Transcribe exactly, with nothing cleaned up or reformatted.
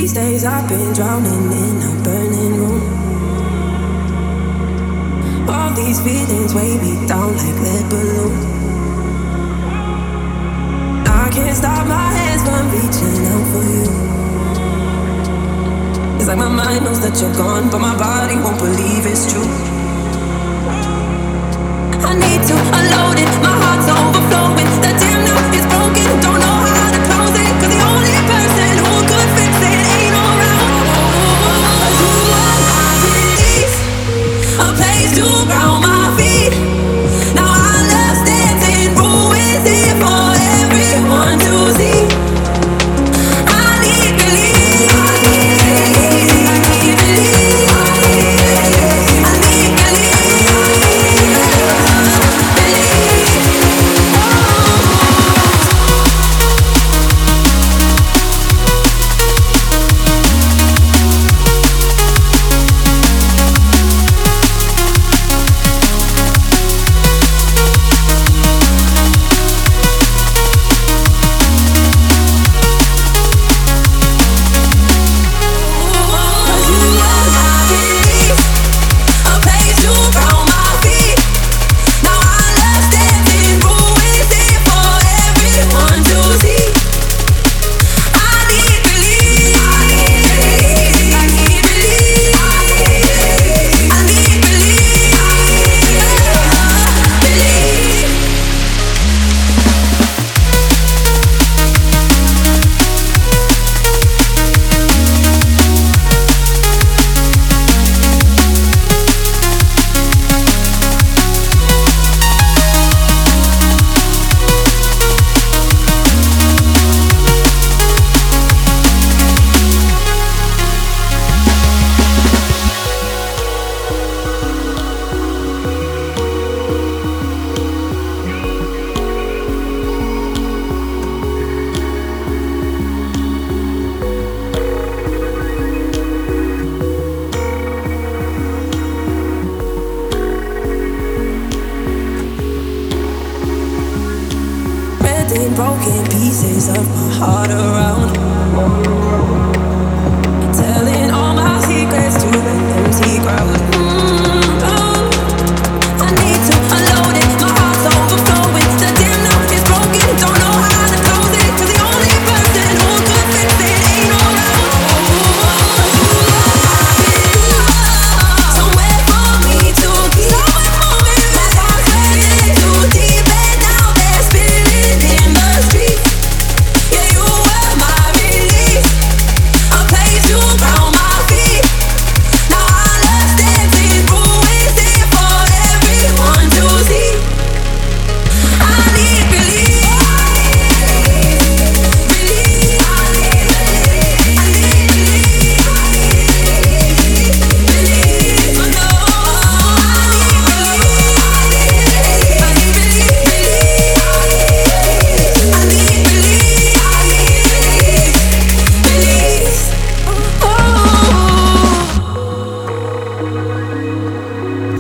These days I've been drowning in a burning room. All these feelings weigh me down like lead balloons. I can't stop my hands from reaching out for you. It's like my mind knows that you're gone, but my body won't believe it's true. I need to unload it, my heart's overflowing. The damn now is broken, don't know how to close it. Cause the only person who could fix it ain't around. You are my release, a place to ground my feet. Now I love dancing, ruins here for everyone to see. I need belief, I need belief, I need broken pieces of my heart around, telling all my secrets to an empty crowd. Mm, oh, I need to unload it, my heart's overflowing. The damn now is broken, don't know how to close it. Cause the only person who could fix it ain't around. Somewhere for me to be, my thoughts went too deep and now they're spilling in the streets. Yeah, you were my release, a place to ground my feet. Now I love dancing, ruins here for everyone to see. I need belief, belief, I need belief, I need belief, belief, oh no, I need belief, I need belief, belief, I need belief, I need belief, belief, oh.